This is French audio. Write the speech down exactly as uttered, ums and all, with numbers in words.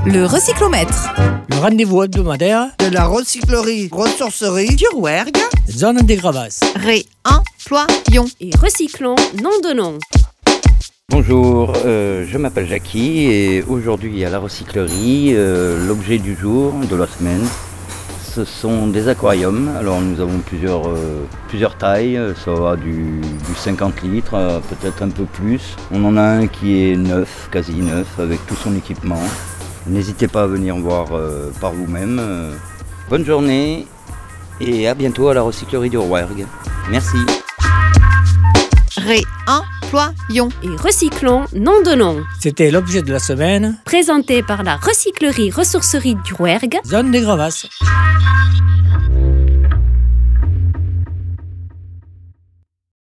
Le recyclomètre. Le rendez-vous hebdomadaire de la recyclerie ressourcerie du Rouergue, zone des Gravasses. Réemployons et recyclons, nom de nom. Bonjour, euh, je m'appelle Jackie et aujourd'hui à la recyclerie, euh, l'objet du jour, de la semaine, ce sont des aquariums. Alors nous avons plusieurs, euh, plusieurs tailles, ça va du, du cinquante litres, à peut-être un peu plus. On en a un qui est neuf, quasi neuf, avec tout son équipement. N'hésitez pas à venir voir euh, par vous-même. Bonne journée et à bientôt à la recyclerie du Rouergue. Merci. Réemployons et recyclons, nom de nom. C'était l'objet de la semaine, Présenté par la recyclerie ressourcerie du Rouergue, zone des Gravasses.